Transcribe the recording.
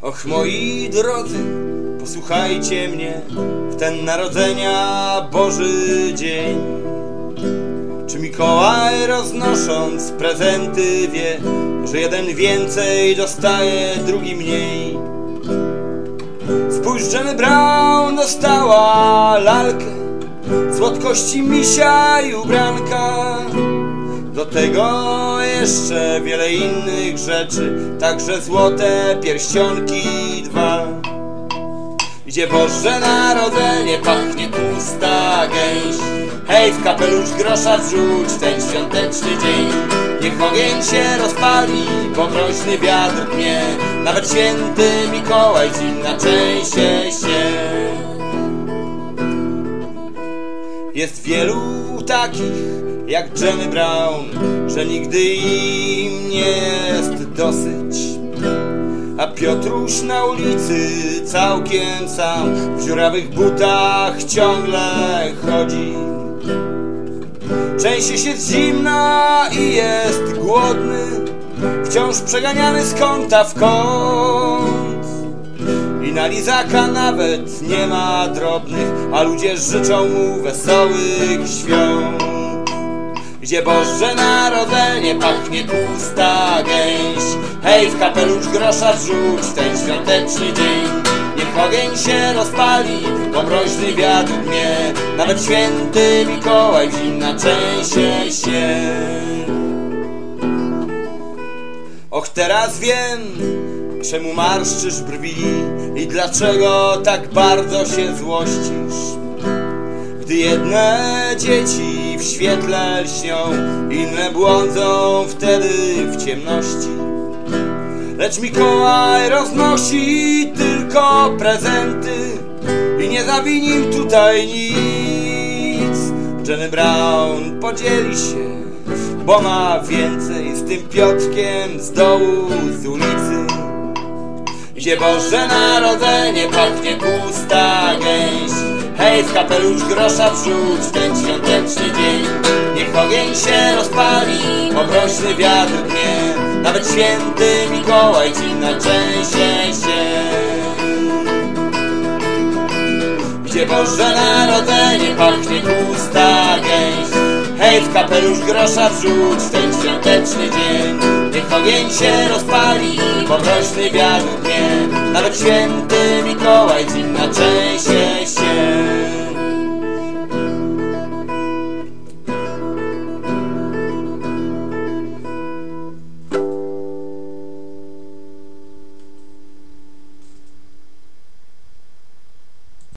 Och, moi drodzy, posłuchajcie mnie w ten narodzenia Boży dzień. Czy Mikołaj, roznosząc prezenty, wie, że jeden więcej dostaje, drugi mniej? Spójrz, Jenny Brown dostała lalkę, słodkości misia i ubranka. Do tego jeszcze wiele innych rzeczy, także złote pierścionki 2. Idzie Boże Narodzenie, pachnie tłusta gęś. Hej, w kapelusz grosza wrzuć ten świąteczny dzień. Niech ogień się rozpali, bo groźny wiatr dmie. Nawet święty Mikołaj zimna trzęsie się. Jest wielu takich jak Jenny Brown, że nigdy im nie jest dosyć. A Piotruś na ulicy całkiem sam w dziurawych butach ciągle chodzi. Trzęsie się z zimna i jest głodny, wciąż przeganiany z kąta w kąt. I na lizaka nawet nie ma drobnych, a ludzie życzą mu wesołych świąt. Gdzie Boże Narodzenie, pachnie tłusta gęś. Hej, w kapelusz grosza wrzuć ten świąteczny dzień. Niech ogień się rozpali, bo mroźny wiatr dmie. Nawet święty Mikołaj zimna trzęsie się. Och, teraz wiem, czemu marszczysz brwi i dlaczego tak bardzo się złościsz. Gdy jedne dzieci w świetle lśnią, inne błądzą wtedy w ciemności. Lecz Mikołaj roznosi tylko prezenty i nie zawinił tutaj nic. Jenny Brown podzieli się, bo ma więcej z tym Piotkiem z dołu, z ulicy. Gdzie Boże Narodzenie, pachnie tłusta gęś. Hej, w kapelusz grosza wrzuć ten świąteczny dzień. Niech ogień się rozpali, bo mroźny wiatr dmie. Nawet święty Mikołaj zimna trzęsie się. Gdzie Boże Narodzenie, pachnie tłusta gęś. Hej, w kapelusz grosza wrzuć ten świąteczny dzień. Niech ogień się rozpali, bo mroźny wiatr dmie. Nawet święty Mikołaj